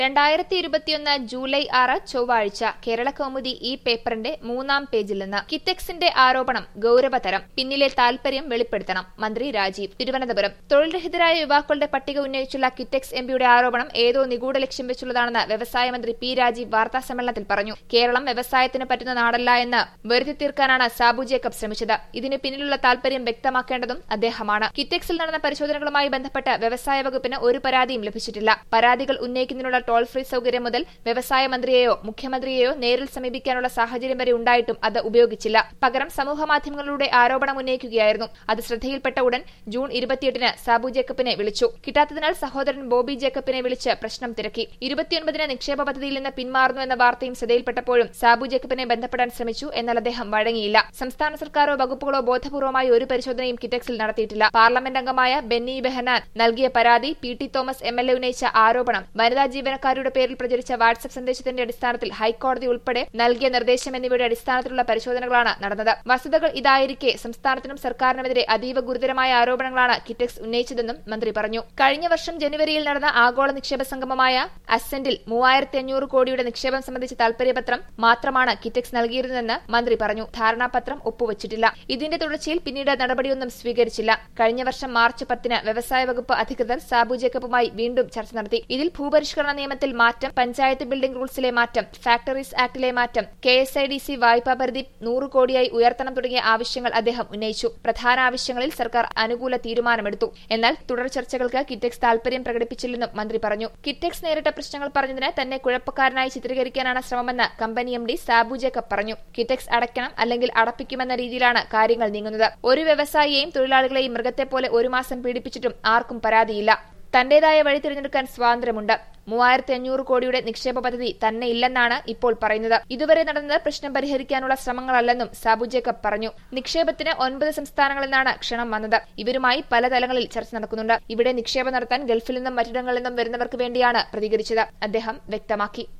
2021 July 6 ചൊവ്വാഴ്ച കേരള കൗമുദി ഈ പേപ്പറിന്റെ 3-ാം പേജിൽ നിന്ന് കിറ്റെക്സിന്റെ ആരോപണം ഗൌരവതരം, പിന്നിലെ താൽപര്യം വെളിപ്പെടുത്തണം. മന്ത്രി രാജീവ്. തിരുവനന്തപുരം. തൊഴിൽരഹിതരായ യുവാക്കളുടെ പട്ടിക ഉന്നയിച്ചുള്ള കിറ്റെക്സ് എംപിയുടെ ആരോപണം ഏതോ നിഗൂഢ ലക്ഷ്യം വെച്ചുള്ളതാണെന്ന് വ്യവസായ മന്ത്രി പി രാജീവ് വാർത്താസമ്മേളനത്തിൽ പറഞ്ഞു. കേരളം വ്യവസായത്തിന് പറ്റുന്ന നാടല്ല എന്ന് വരുത്തി തീർക്കാനാണ് സാബു ജേക്കബ് ശ്രമിച്ചത്. ഇതിന് പിന്നിലുള്ള താൽപര്യം വ്യക്തമാക്കേണ്ടതും അദ്ദേഹമാണ്. കിറ്റെക്സിൽ നടന്ന പരിശോധനകളുമായി ബന്ധപ്പെട്ട് വ്യവസായ വകുപ്പിന് ഒരു പരാതിയും ലഭിച്ചിട്ടില്ല. പരാതികൾ ഉന്നയിക്കുന്നതിനുള്ള ടോൾ ഫ്രീ സൌകര്യം മുതൽ വ്യവസായ മന്ത്രിയെയോ മുഖ്യമന്ത്രിയെയോ നേരിൽ സമീപിക്കാനുള്ള സാഹചര്യം വരെ ഉണ്ടായിട്ടും അത് ഉപയോഗിച്ചില്ല. പകരം സമൂഹമാധ്യമങ്ങളിലൂടെ ആരോപണം ഉന്നയിക്കുകയായിരുന്നു. അത് ശ്രദ്ധയിൽപ്പെട്ട ഉടൻ ജൂൺ 28-ന് സാബു ജേക്കബിനെ വിളിച്ചു. കിട്ടാത്തതിനാൽ സഹോദരൻ ബോബി ജേക്കബിനെ വിളിച്ച് പ്രശ്നം തിരക്കി. 29-ന് നിക്ഷേപ പദ്ധതിയിൽ നിന്ന് പിന്മാറുന്നു എന്ന വാർത്തയും ശ്രദ്ധയിൽപ്പെട്ടപ്പോഴും സാബു ജേക്കബിനെ ബന്ധപ്പെടാൻ ശ്രമിച്ചു. എന്നാൽ അദ്ദേഹം വഴങ്ങിയില്ല. സംസ്ഥാന സർക്കാരോ വകുപ്പുകളോ ബോധപൂർവമായി ഒരു പരിശോധനയും കിറ്റെക്സിൽ നടത്തിയിട്ടില്ല. പാർലമെന്റ് അംഗമായ ബെന്നി ബെഹനാൻ നൽകിയ പരാതി, പി.ടി. Thomas MLA. ഉന്നയിച്ച ആരോപണം, വനിതാ ജീവനക്കാരുടെ പേരിൽ പ്രചരിച്ച വാട്സ്ആപ്പ് സന്ദേശത്തിന്റെ അടിസ്ഥാനത്തിൽ ഹൈക്കോടതി ഉൾപ്പെടെ നൽകിയ നിർദ്ദേശം എന്നിവയുടെ അടിസ്ഥാനത്തിലുള്ള പരിശോധനകളാണ് നടന്നത്. വസ്തുതകൾ ഇതായിരിക്കെ സംസ്ഥാനത്തിനും സർക്കാരിനുമെതിരെ അതീവ ഗുരുതരമായ ആരോപണങ്ങളാണ് കിറ്റെക്സ് ഉന്നയിച്ചതെന്നും മന്ത്രി പറഞ്ഞു. കഴിഞ്ഞ വർഷം ജനുവരിയിൽ നടന്ന ആഗോള നിക്ഷേപ സംഗമമായ അസെന്റിൽ 3500 കോടിയുടെ നിക്ഷേപം സംബന്ധിച്ച താൽപര്യപത്രം മാത്രമാണ് കിറ്റെക്സ് നൽകിയിരുന്നതെന്ന് മന്ത്രി പറഞ്ഞു. ധാരണാപത്രം ഒപ്പുവച്ചിട്ടില്ല. ഇതിന്റെ തുടർച്ചയിൽ പിന്നീട് നടപടിയൊന്നും സ്വീകരിച്ചില്ല. കഴിഞ്ഞ വർഷം മാർച്ച് 10-ന് വ്യവസായ വകുപ്പ് അധികൃതർ സാബു ജേക്കബുമായി വീണ്ടും ചർച്ച നടത്തി. ഇതിൽ ഭൂപരിഷ്കരണ നിയമത്തിൽ മാറ്റം, പഞ്ചായത്ത് ബിൽഡിംഗ് റൂൾസിലെ മാറ്റം, ഫാക്ടറീസ് ആക്ടിലെ മാറ്റം, KSIDC വായ്പാ പരിധി 100 കോടിയായി ഉയർത്തണം തുടങ്ങിയ ആവശ്യങ്ങൾ അദ്ദേഹം ഉന്നയിച്ചു. പ്രധാന ആവശ്യങ്ങളിൽ സർക്കാർ അനുകൂല തീരുമാനമെടുത്തു. എന്നാൽ തുടർ ചർച്ചകൾക്ക് കിറ്റെക്സ് താൽപര്യം പ്രകടിപ്പിച്ചില്ലെന്നും മന്ത്രി പറഞ്ഞു. കിറ്റെക്സ് നേരിട്ട പ്രശ്നങ്ങൾ പറഞ്ഞതിന് തന്നെ കുഴപ്പക്കാരനായി ചിത്രീകരിക്കാനാണ് ശ്രമമെന്ന് കമ്പനി MD സാബു ജേക്കബ് പറഞ്ഞു. കിറ്റെക്സ് അടയ്ക്കണം അല്ലെങ്കിൽ അടപ്പിക്കുമെന്ന രീതിയിലാണ് കാര്യങ്ങൾ നീങ്ങുന്നത്. ഒരു വ്യവസായിയെയും തൊഴിലാളികളെയും മൃഗത്തെപ്പോലെ ഒരു മാസം പീഡിപ്പിച്ചിട്ടും ആർക്കും പരാതിയില്ല. തന്റേതായ വഴി തിരഞ്ഞെടുക്കാൻ സ്വാതന്ത്ര്യമുണ്ട്. 3500 കോടിയുടെ നിക്ഷേപ പദ്ധതി തന്നെ ഇല്ലെന്നാണ് ഇപ്പോൾ പറയുന്നത്. ഇതുവരെ നടന്നത് പ്രശ്നം പരിഹരിക്കാനുള്ള ശ്രമങ്ങളല്ലെന്നും സാബു ജേക്കബ് പറഞ്ഞു. നിക്ഷേപത്തിന് 9 സംസ്ഥാനങ്ങളിൽ നിന്നാണ് ക്ഷണം വന്നത്. ഇവരുമായി പല തലങ്ങളിൽ ചർച്ച നടക്കുന്നുണ്ട്. ഇവിടെ നിക്ഷേപം നടത്താൻ ഗൾഫിൽ നിന്നും മറ്റിടങ്ങളിൽ നിന്നും വരുന്നവർക്ക് വേണ്ടിയാണ് പ്രതികരിച്ചത് അദ്ദേഹം വ്യക്തമാക്കി.